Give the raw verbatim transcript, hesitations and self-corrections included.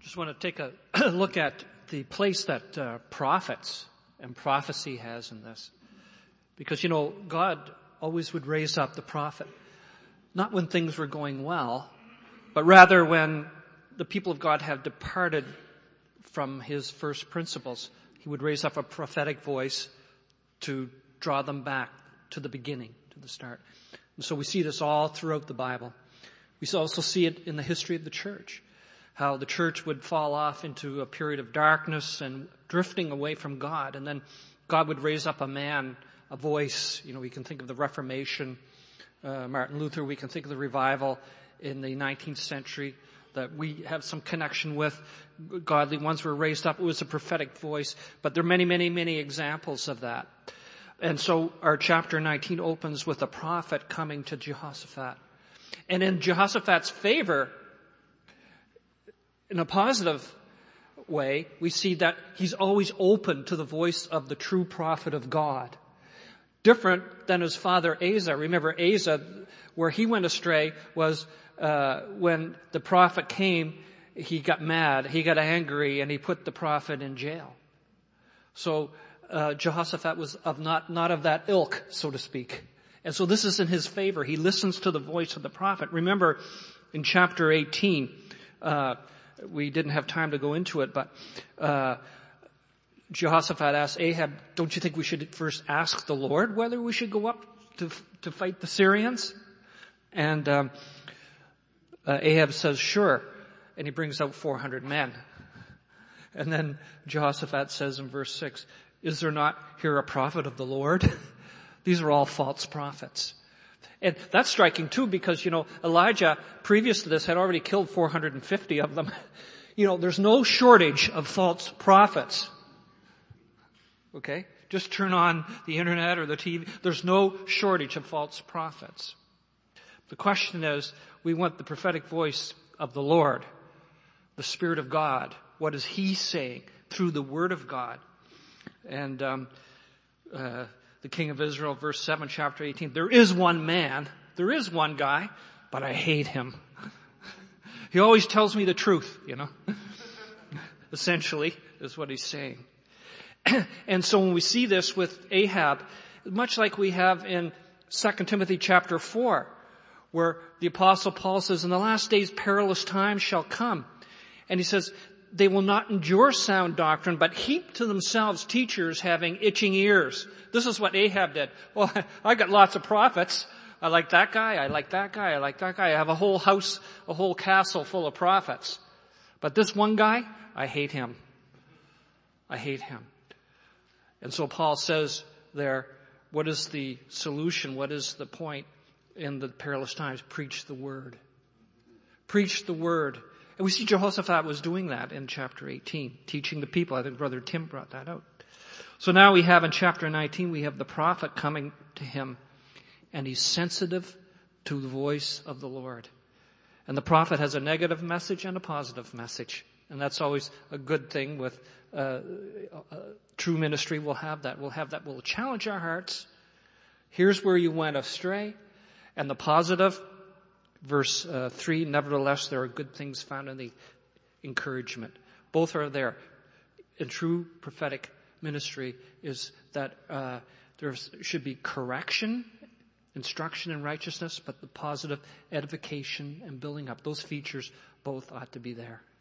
Just want to take a look at the place that uh, prophets and prophecy has in this. Because, you know, God always would raise up the prophet, not when things were going well, but rather when the people of God have departed from his first principles. He would raise up a prophetic voice to draw them back to the beginning, to the start. And so we see this all throughout the Bible. We also see it in the history of the church, how the church would fall off into a period of darkness and drifting away from God. And then God would raise up a man, a voice. You know, we can think of the Reformation, uh, Martin Luther. We can think of the revival in the nineteenth century that we have some connection with. Godly ones were raised up. It was a prophetic voice. But there are many, many, many examples of that. And so our chapter nineteen opens with a prophet coming to Jehoshaphat. And in Jehoshaphat's favor, in a positive way, we see that he's always open to the voice of the true prophet of God. Different than his father Asa. Remember, Asa, where he went astray was uh when the prophet came, he got mad, he got angry, and he put the prophet in jail. So uh Jehoshaphat was of not not of that ilk, so to speak. And so this is in his favor. He listens to the voice of the prophet. Remember, in chapter eighteen, uh we didn't have time to go into it, but uh Jehoshaphat asked Ahab, don't you think we should first ask the Lord whether we should go up to to fight the Syrians? And um uh, Ahab says, sure. And he brings out four hundred men. And then Jehoshaphat says in verse six, is there not here a prophet of the Lord? These are all false prophets. And that's striking too, because, you know, Elijah, previous to this, had already killed four hundred fifty of them. You know, there's no shortage of false prophets. Okay? Just turn on the internet or the T V. There's no shortage of false prophets. The question is, we want the prophetic voice of the Lord, the Spirit of God. What is He saying through the Word of God? And, um, uh, the King of Israel, verse seven, chapter eighteen. There is one man, there is one guy, but I hate him. He always tells me the truth, you know. Essentially, is what he's saying. And so when we see this with Ahab, much like we have in Second Timothy chapter four, where the Apostle Paul says, in the last days perilous times shall come. And he says, they will not endure sound doctrine, but heap to themselves teachers having itching ears. This is what Ahab did. Well, I got lots of prophets. I like that guy. I like that guy. I like that guy. I have a whole house, a whole castle full of prophets. But this one guy, I hate him. I hate him. And so Paul says there, what is the solution? What is the point in the perilous times? Preach the word. Preach the word. And we see Jehoshaphat was doing that in chapter eighteen, teaching the people. I think Brother Tim brought that out. So now we have in chapter nineteen, we have the prophet coming to him, and he's sensitive to the voice of the Lord. And the prophet has a negative message and a positive message. And that's always a good thing with uh, uh true ministry. We'll have that. We'll have that. We'll challenge our hearts. Here's where you went astray. And the positive, verse uh, three, nevertheless, there are good things found in the encouragement. Both are there. In true prophetic ministry is that uh there should be correction, instruction in righteousness, but the positive edification and building up. Those features both ought to be there.